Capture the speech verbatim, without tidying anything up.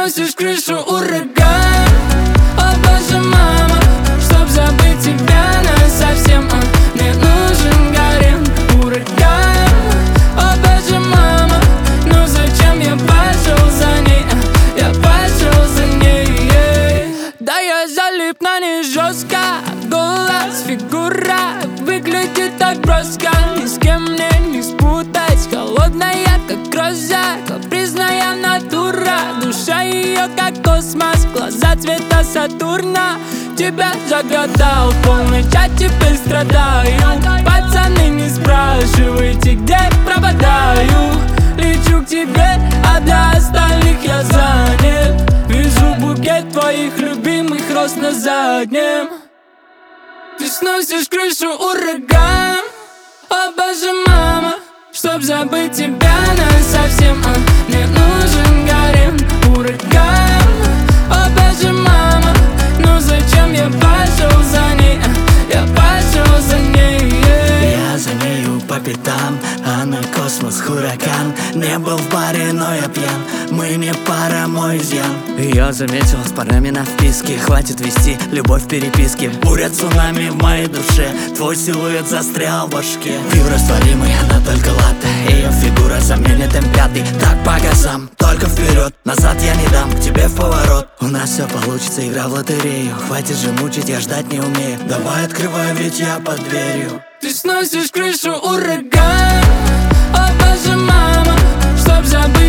сносишь крышу, ураган. О боже, мама, чтоб забыть тебя насовсем, а мне нужен гарем, ураган. О боже, мама, ну зачем я пошел за ней, а я пошел за ней. Да я залип на ней жестко, голос, фигура выглядит так броско. Ни с кем мне не спутать, холодная как роза, капризная натура. Душа ее как космос, глаза цвета Сатурна. Тебя загадал, в полночь, а теперь страдаю. Пацаны, не спрашивайте, где пропадаю. Лечу к тебе, а для остальных я занят. Вижу букет твоих любимых роз на заднем. Ты сносишь крышу, ураган. О боже, мама, чтоб забыть тебя насовсем, а мне нужен гарем, ураган. О боже, мама, ну зачем я пошел за ней, а я пошел за ней. Я за нею по пятам, она космос, ураган. Не был в баре, но я пьян, мы не пара, мой изъян. Ее заметил с парами на вписке, хватит вести любовь в переписке. Буря цунами в моей душе, твой силуэт застрял в башке. Пью растворимый, она только латте, ее фигура заменит эм пять. Так по газам, только вперед, назад я не дам, к тебе в поворот. У нас все получится, игра в лотерею. Хватит же мучить, я ждать не умею. Давай открывай, ведь я под дверью. Ты сносишь крышу, ураган. О боже, мама, чтоб забыть